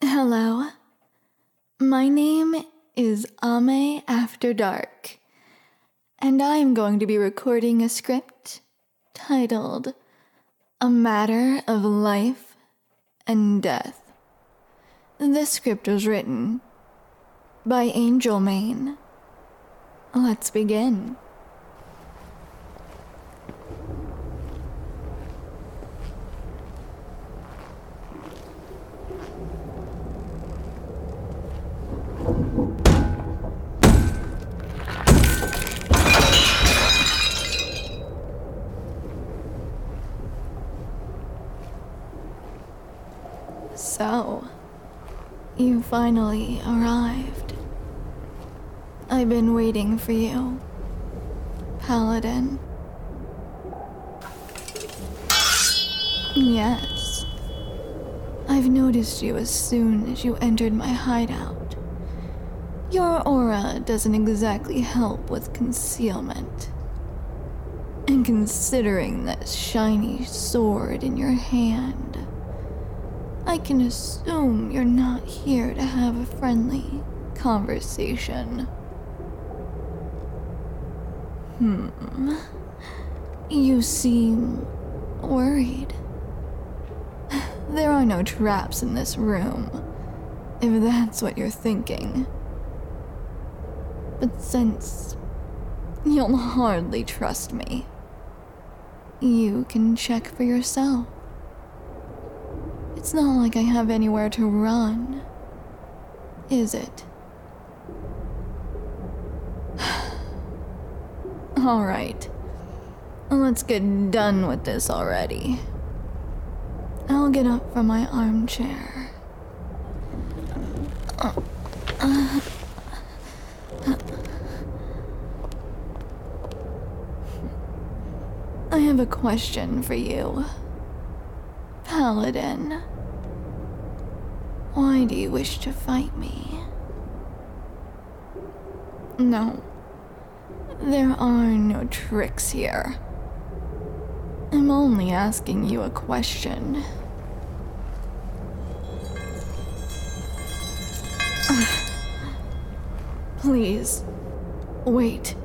Hello. My name is Ame After Dark, and I am going to be recording a script titled A Matter of Life and Death. This script was written by Angel Main. Let's begin. So, you finally arrived. I've been waiting for you, Paladin. Yes. I've noticed you as soon as you entered my hideout. Your aura doesn't exactly help with concealment. And considering that shiny sword in your hand, I can assume you're not here to have a friendly conversation. You seem worried. There are no traps in this room, if that's what you're thinking. But since you'll hardly trust me, you can check for yourself. It's not like I have anywhere to run, is it? Alright, let's get done with this already. I'll get up from my armchair. I have a question for you, Paladin. Why do you wish to fight me? No, there are no tricks here. I'm only asking you a question. Please, wait.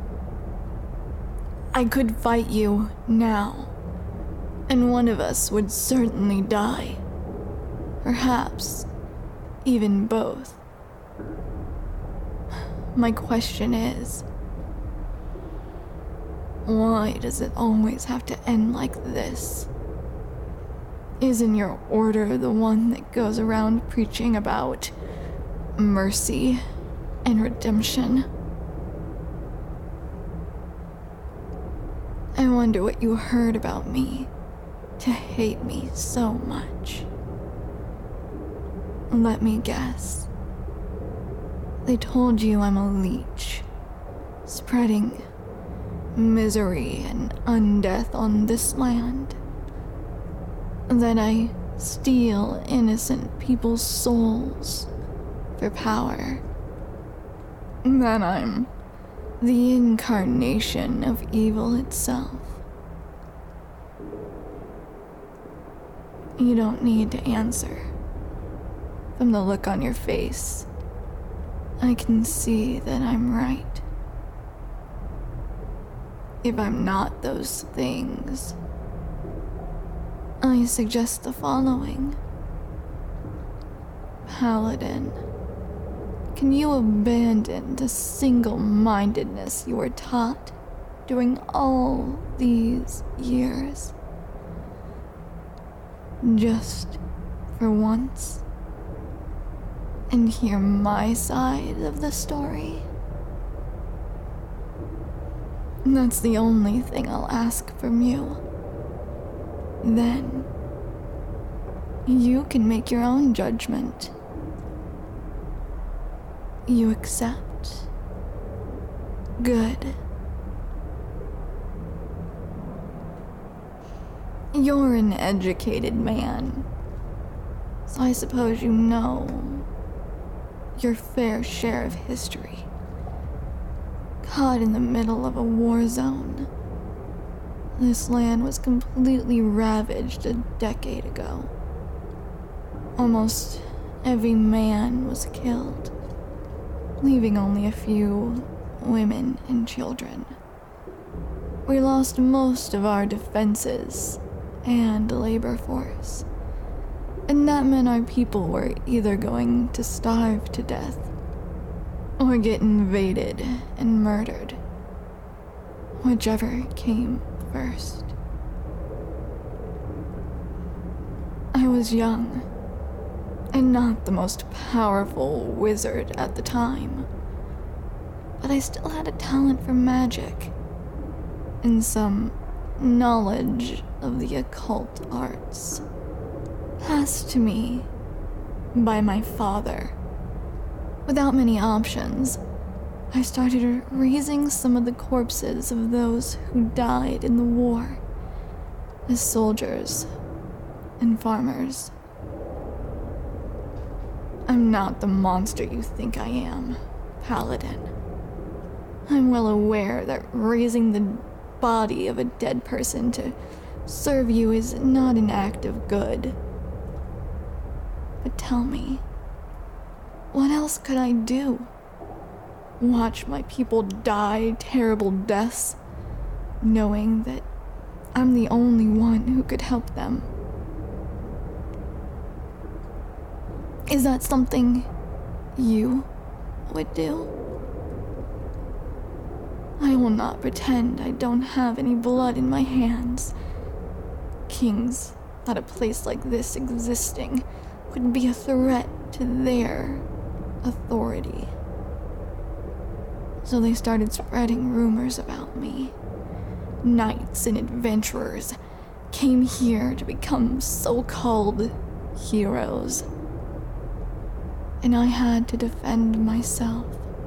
I could fight you now, and one of us would certainly die. Perhaps even both. My question is, why does it always have to end like this? Isn't your order the one that goes around preaching about mercy and redemption? I wonder what you heard about me to hate me so much. Let me guess. They told you I'm a leech, spreading misery and undeath on this land. That I steal innocent people's souls for power. That I'm the incarnation of evil itself. You don't need to answer. From the look on your face, I can see that I'm right. If I'm not those things, I suggest the following. Paladin, can you abandon the single-mindedness you were taught during all these years? Just for once? And hear my side of the story? That's the only thing I'll ask from you. Then, you can make your own judgment. You accept? Good. You're an educated man, so I suppose you know your fair share of history. Caught in the middle of a war zone, this land was completely ravaged a decade ago. Almost every man was killed, leaving only a few women and children. We lost most of our defenses and labor force, and that meant our people were either going to starve to death or get invaded and murdered, whichever came first. I was young and not the most powerful wizard at the time, but I still had a talent for magic and some knowledge of the occult arts, passed to me by my father. Without many options, I started raising some of the corpses of those who died in the war as soldiers and farmers. I'm not the monster you think I am, Paladin. I'm well aware that raising the body of a dead person to serve you is not an act of good. But tell me, what else could I do? Watch my people die terrible deaths, knowing that I'm the only one who could help them? Is that something you would do? I will not pretend I don't have any blood in my hands. Kings thought a place like this existing would be a threat to their authority. So they started spreading rumors about me. Knights and adventurers came here to become so-called heroes. And I had to defend myself.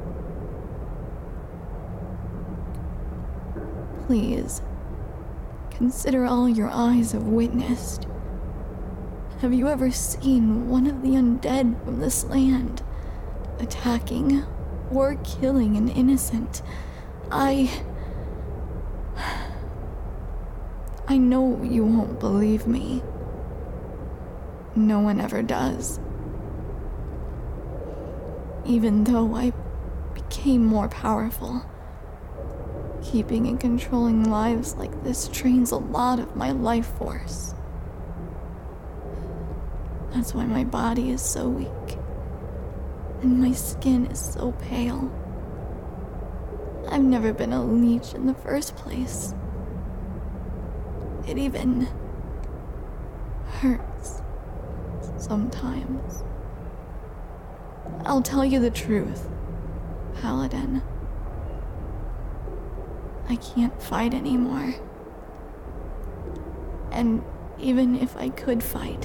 Please, consider all your eyes have witnessed. Have you ever seen one of the undead from this land attacking or killing an innocent? I know you won't believe me. No one ever does. Even though I became more powerful, keeping and controlling lives like this drains a lot of my life force. That's why my body is so weak, and my skin is so pale. I've never been a leech in the first place. It even hurts sometimes. I'll tell you the truth, Paladin. I can't fight anymore. And even if I could fight,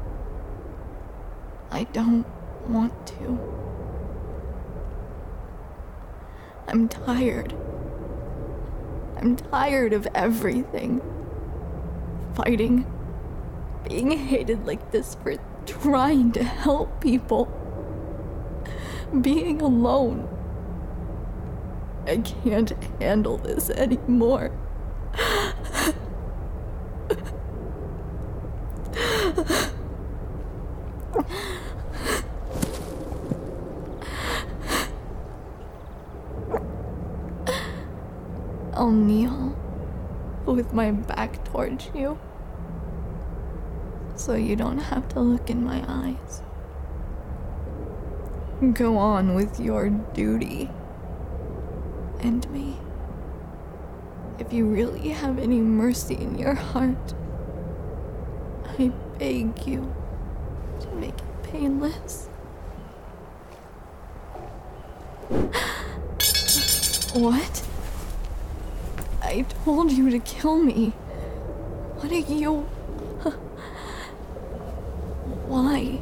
I don't want to. I'm tired. I'm tired of everything. Fighting, being hated like this for trying to help people, being alone. I can't handle this anymore. I'll kneel with my back towards you, so you don't have to look in my eyes. Go on with your duty. And me. If you really have any mercy in your heart, I beg you to make it painless. What? I told you to kill me. What are you... Why?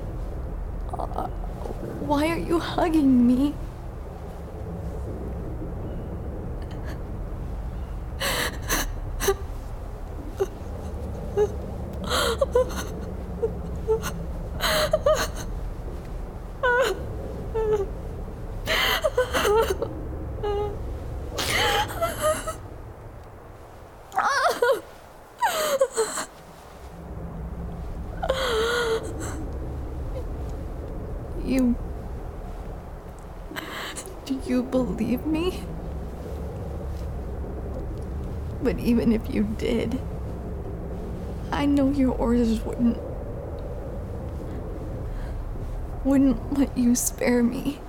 Why are you hugging me? Do you believe me? But even if you did, I know your orders wouldn't let you spare me,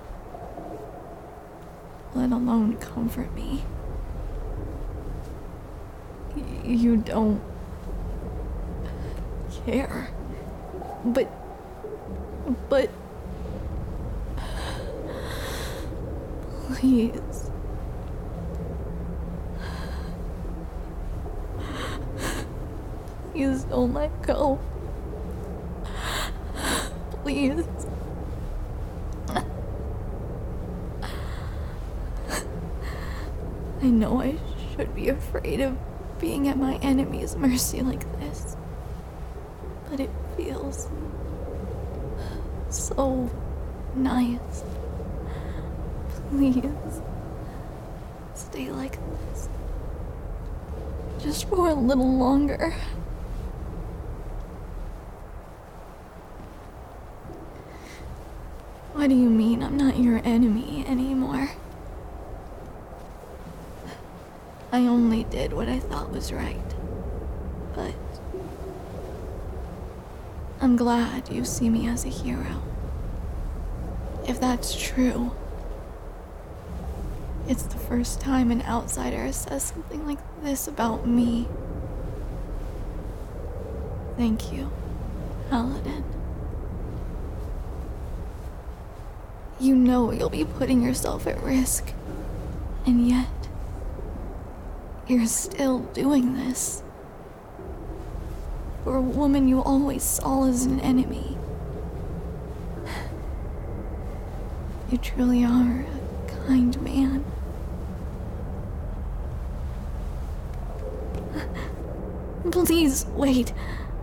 let alone comfort me. You don't care. But please. Please don't let go. Please. I know I should be afraid of being at my enemy's mercy like this, but it feels so nice. Please, stay like this. Just for a little longer. What do you mean I'm not your enemy anymore? I only did what I thought was right. But I'm glad you see me as a hero. If that's true, it's the first time an outsider says something like this about me. Thank you, Paladin. You know you'll be putting yourself at risk, and yet you're still doing this for a woman you always saw as an enemy. You truly are a kind man. Please, wait.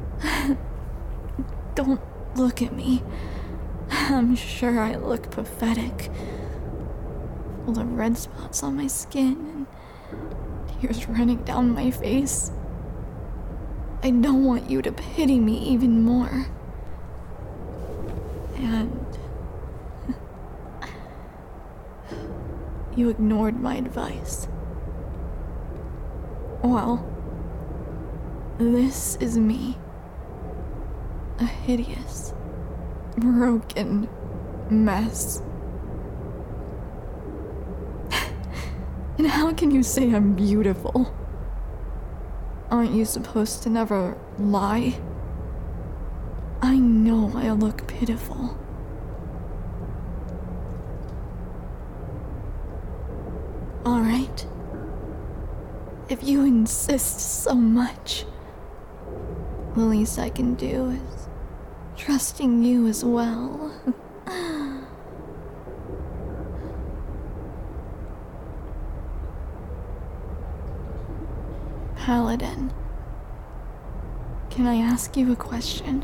Don't look at me. I'm sure I look pathetic. Full of red spots on my skin and tears running down my face. I don't want you to pity me even more. And you ignored my advice. Well, this is me. A hideous, broken mess. And how can you say I'm beautiful? Aren't you supposed to never lie? I know I look pitiful. All right. If you insist so much, the least I can do is trusting you as well. Paladin, can I ask you a question?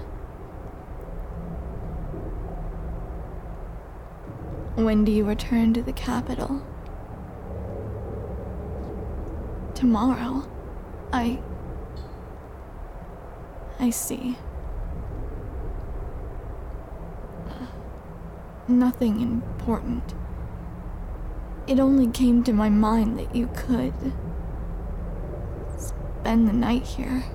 When do you return to the capital? Tomorrow? I see. Nothing important. It only came to my mind that you could spend the night here.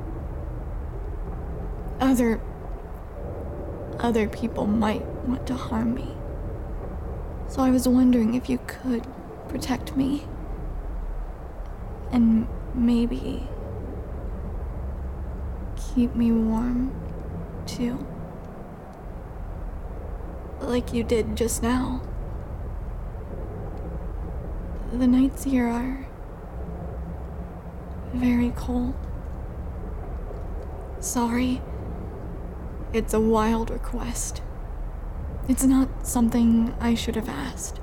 Other people might want to harm me. So I was wondering if you could protect me. And maybe keep me warm, too. Like you did just now. The nights here are very cold. Sorry. It's a wild request. It's not something I should have asked.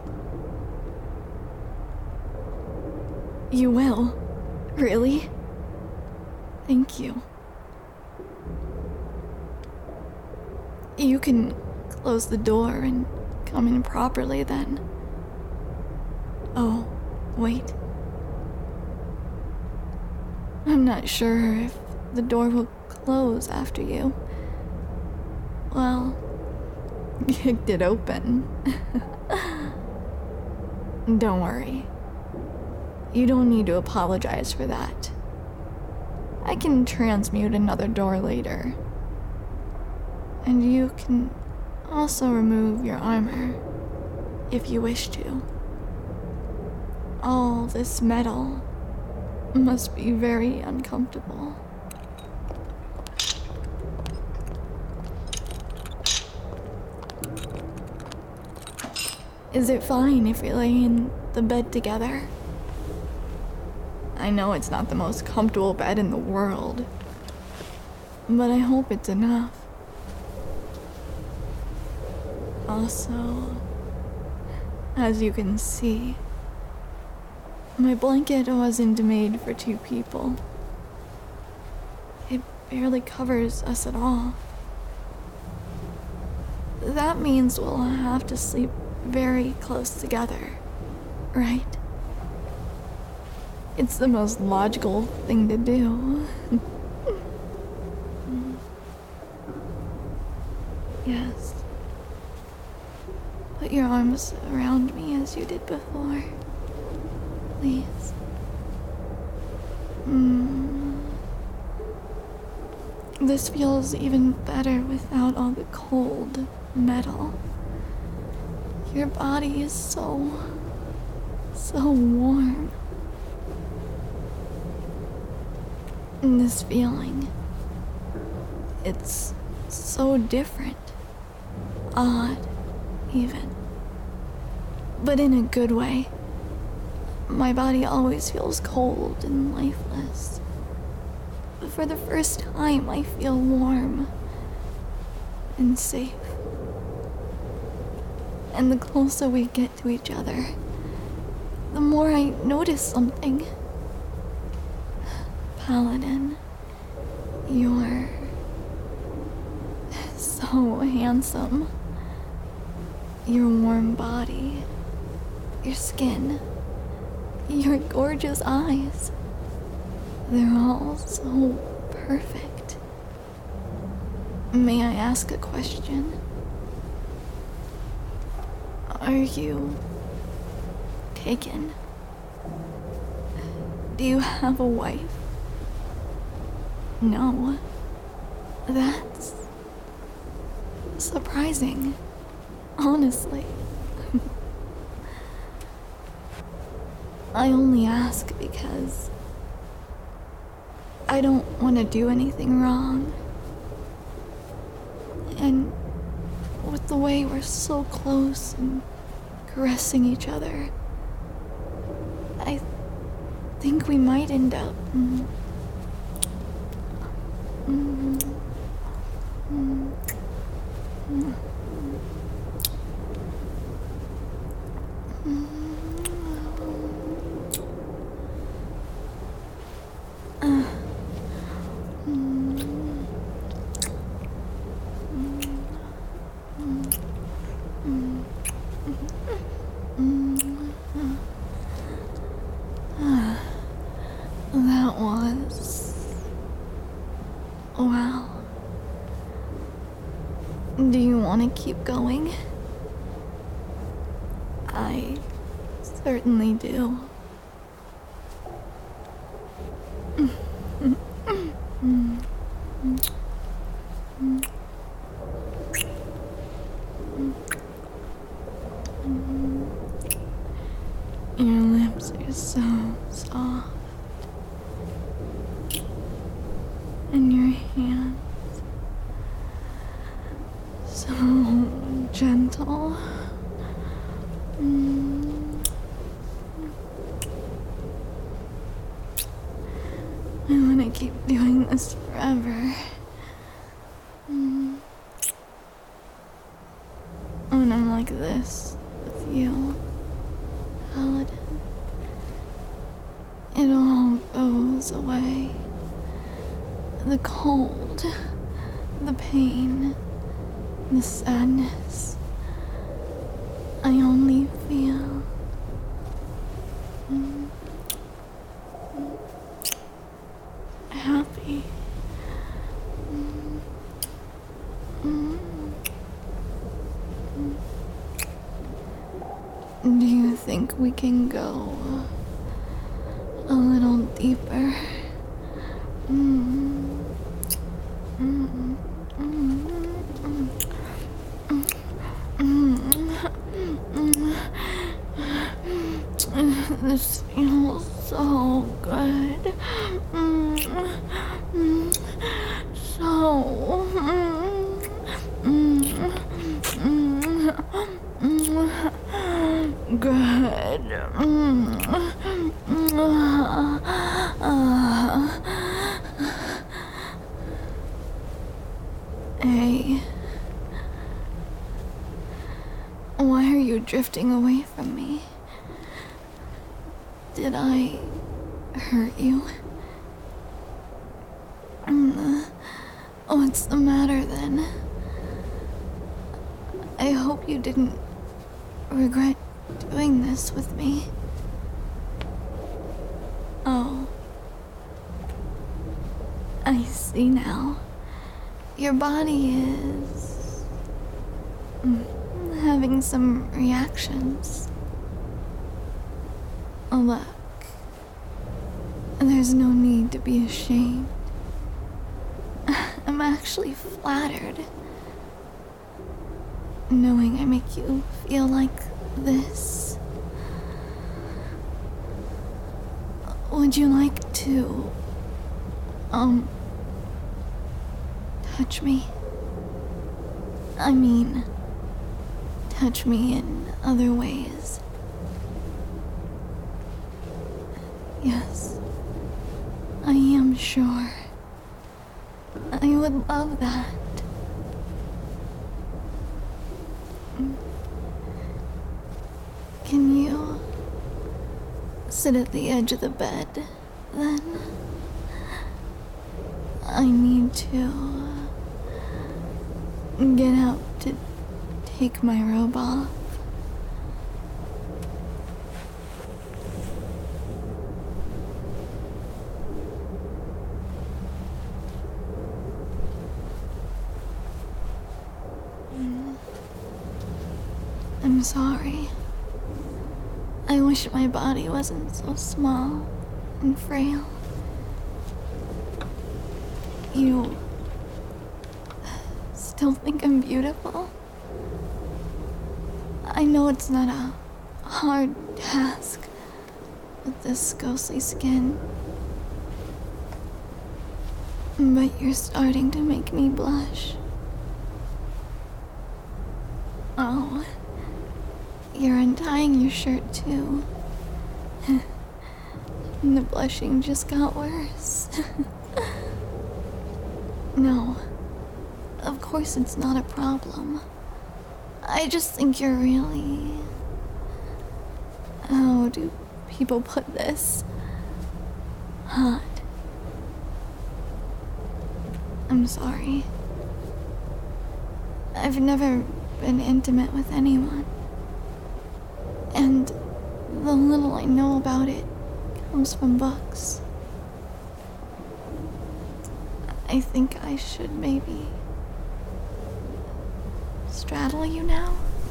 You will? Really? Thank you. You can close the door and come in properly then. Oh, wait. I'm not sure if the door will close after you. Well, kicked it open. Don't worry. You don't need to apologize for that. I can transmute another door later. And you can also remove your armor, if you wish to. All this metal must be very uncomfortable. Is it fine if we lay in the bed together? I know it's not the most comfortable bed in the world, but I hope it's enough. Also, as you can see, my blanket wasn't made for two people. It barely covers us at all. That means we'll have to sleep very close together, right? It's the most logical thing to do. Yes. Put your arms around me as you did before. Please. This feels even better without all the cold metal. Your body is so warm. And this feeling, it's so different. Odd, even. But in a good way. My body always feels cold and lifeless. But for the first time, I feel warm and safe. And the closer we get to each other, the more I notice something. Paladin, you're so handsome. Your warm body, your skin, your gorgeous eyes. They're all so perfect. May I ask a question? Are you taken? Do you have a wife? No. That's surprising, honestly. I only ask because I don't want to do anything wrong. And with the way we're so close and caressing each other, I think we might end up that was... wow. Do you want to keep going? I certainly do. Your lips are so soft. And your hands so gentle. I want to keep doing this forever. When I'm like this with you, Paladin, it all goes away. The cold, the pain, the sadness. I only feel happy. Do you think we can go a little deeper? This feels so good. So good. Hey, why are you drifting away from me? Did I hurt you? What's the matter then? I hope you didn't regret doing this with me. Oh. I see now. Your body is having some reactions. Look, there's no need to be ashamed. I'm actually flattered. Knowing I make you feel like this. Would you like to, touch me? I mean, touch me in other ways. Yes, I am sure. I would love that. Can you sit at the edge of the bed, then? I need to get out to take my robe off. I'm sorry. I wish my body wasn't so small and frail. You still think I'm beautiful? I know it's not a hard task with this ghostly skin, but you're starting to make me blush. Oh, you're untying your shirt too. And the blushing just got worse. No, of course it's not a problem. I just think you're really... How do people put this? Hot. I'm sorry. I've never been intimate with anyone. And the little I know about it comes from books. I think I should maybe straddle you now.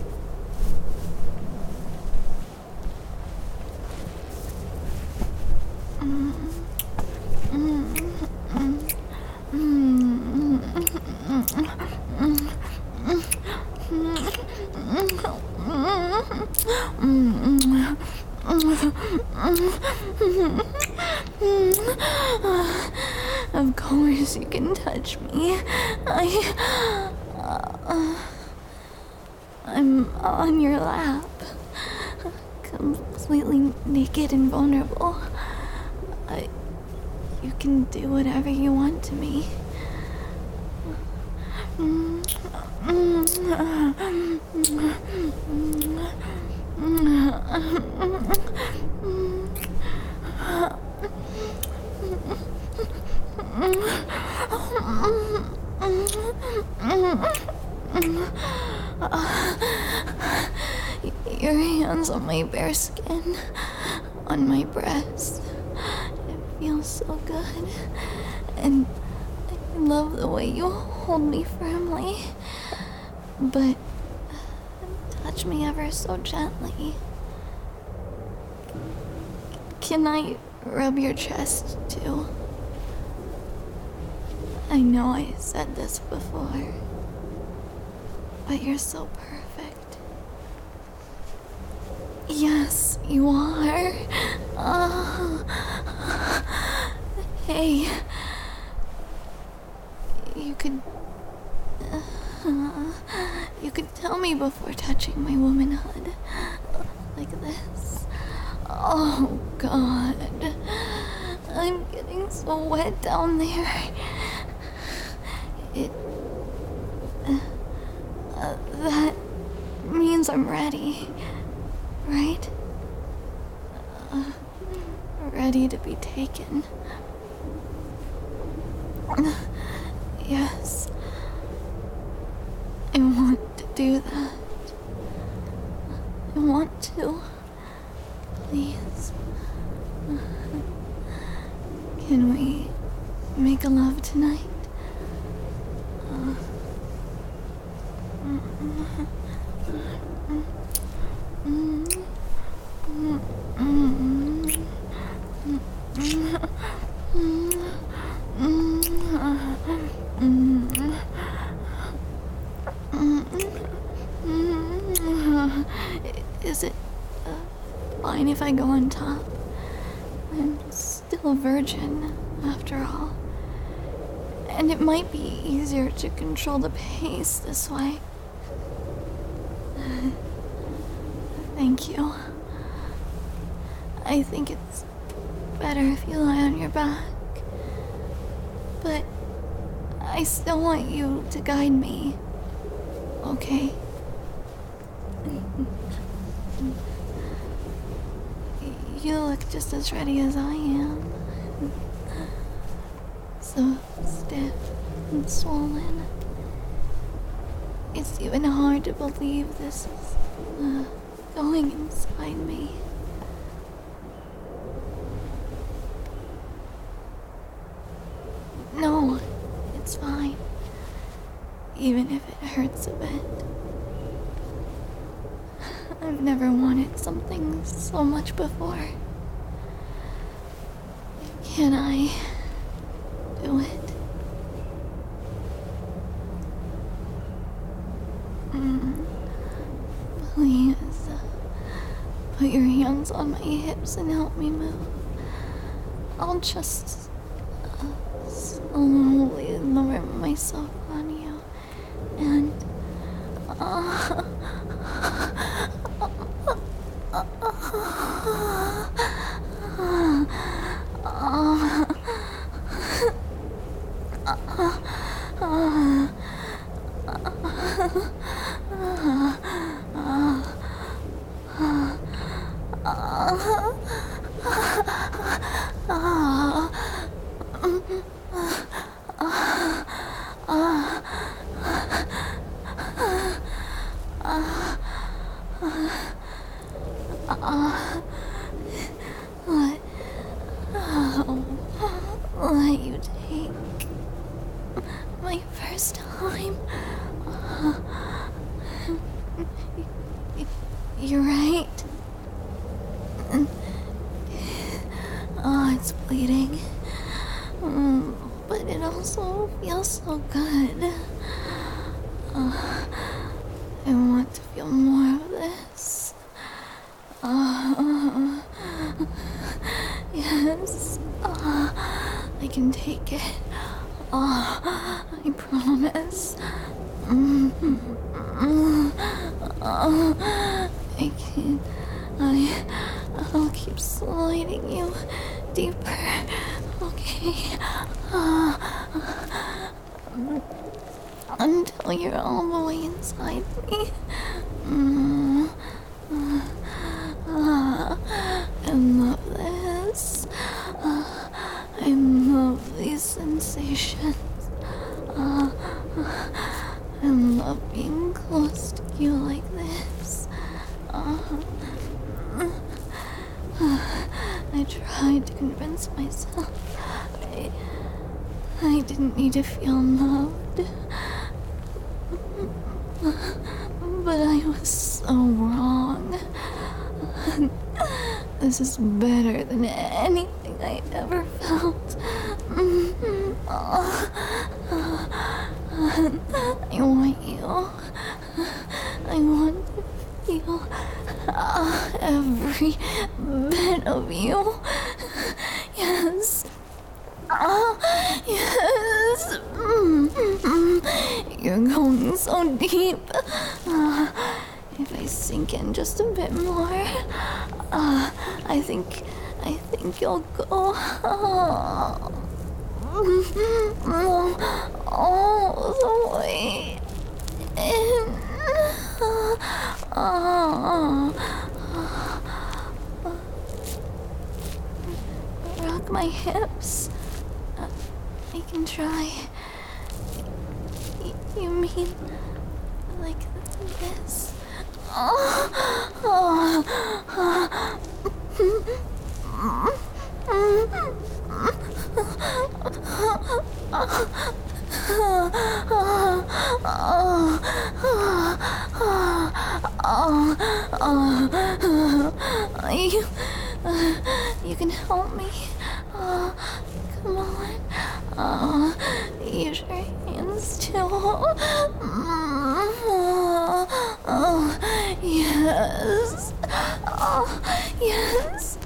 Of course you can touch me. I'm on your lap, completely naked and vulnerable. You can do whatever you want to me. Your hands on my bare skin, on my breast. It feels so good. And I love the way you hold me firmly. But touch me ever so gently. Can I rub your chest too? I know I said this before, but you're so perfect. Yes, you are. Hey, you could tell me before touching my womanhood like this. Oh God, I'm getting so wet down there. That means I'm ready, right? Ready to be taken. Yes. I want to do that. I want to. Please. Can we make a love tonight? Is it fine if I go on top? I'm still a virgin, after all. And it might be easier to control the pace this way. Thank you. I think it's better if you lie on your back. But I still want you to guide me. Okay? You look just as ready as I am. So stiff and swollen. It's even hard to believe this is going inside me. No, it's fine. Even if it hurts a bit. I've never wanted something so much before. Can I do it? Please, put your hands on my hips and help me move. I'll just slowly lower myself on you and let you take my first time. You're right. Oh, it's bleeding. But it also feels so good. I want to feel more of this. Yes. I can take it. I promise. I can. I'll keep sliding you deeper. Okay. Until you're all the way inside me. I love this. I love these sensations. I love being close to you like this. I tried to convince myself I didn't need to feel loved. But I was so wrong. This is better than anything I ever felt. I want you. I want to feel every bit of you. Yes. Yes. You're going so deep. If I sink in just a bit more, I think you'll go all the way in. Rock my hips. I can try. You mean like this? You can help me. Come on. Use your hands too. Yes. Yes.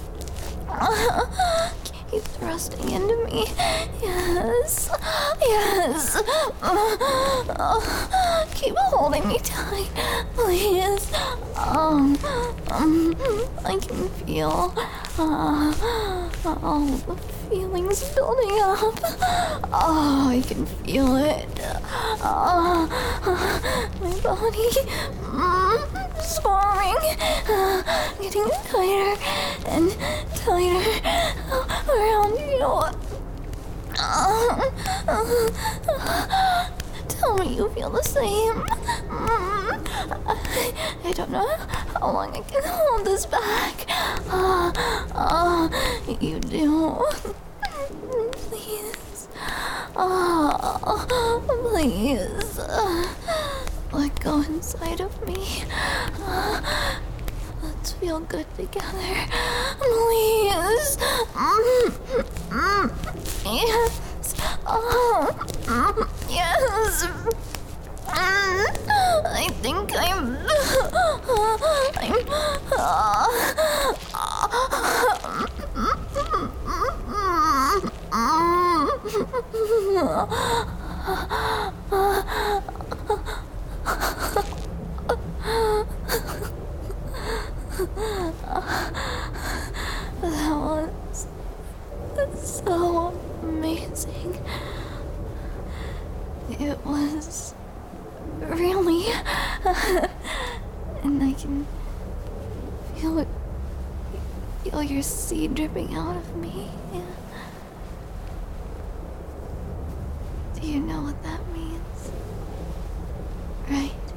Keep thrusting into me. Yes. Yes. Keep holding me tight, please. I can feel all the feelings building up. I can feel it. My body swarming, getting tighter and tighter around you. Tell me you feel the same. I don't know how long I can hold this back. You do. Please. Please. Let go inside of me. Let's feel good together. Please. Yes. Yes. I think I'm that was so amazing. It was really, and I can feel your seed dripping out of me. Do you know what that means? Right?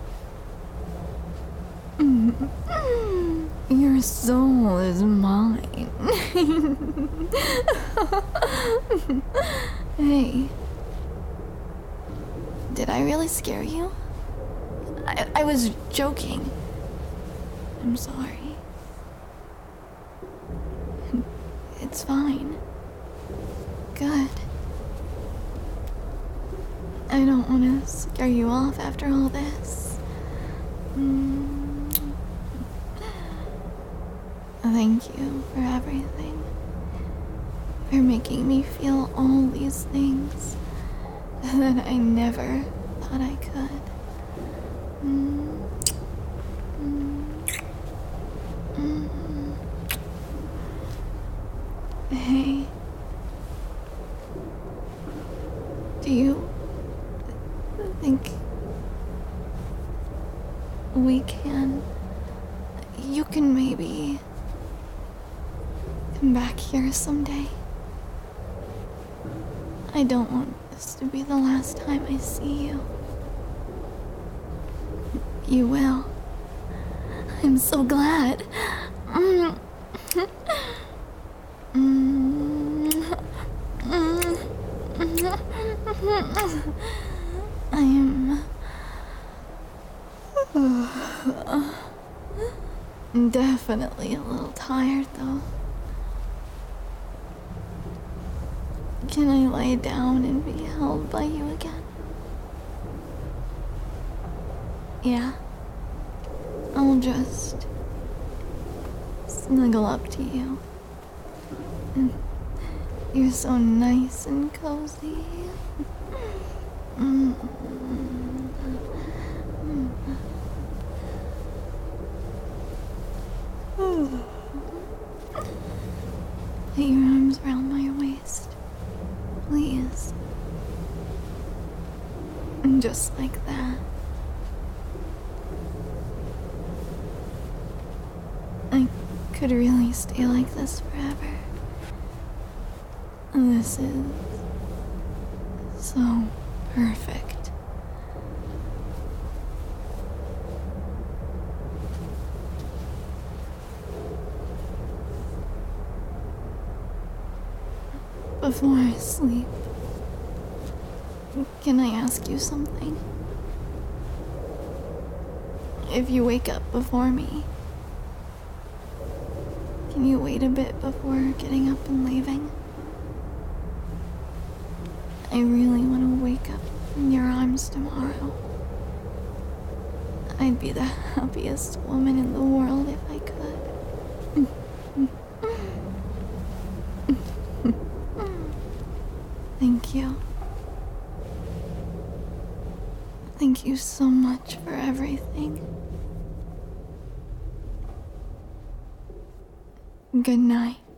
Your soul is mine. Hey. Did I really scare you? I was joking. I'm sorry. It's fine. Good. I don't want to scare you off after all this. Thank you for everything. For making me feel all these things that I never thought I could. Hey, do you think you can maybe come back here someday? I don't want this to be the last time I see you. You will. I'm so glad. I'm definitely a little tired, though. Can I lie down and be held by you again? Yeah. I'll just snuggle up to you. You're so nice and cozy. Mm. Put your arms around my waist, please. Just like that. I could really stay like this forever. This is so perfect. Before I sleep, can I ask you something? If you wake up before me, can you wait a bit before getting up and leaving? I really want to wake up in your arms tomorrow. I'd be the happiest woman in the world if I could. Thank you. Thank you so much for everything. Good night.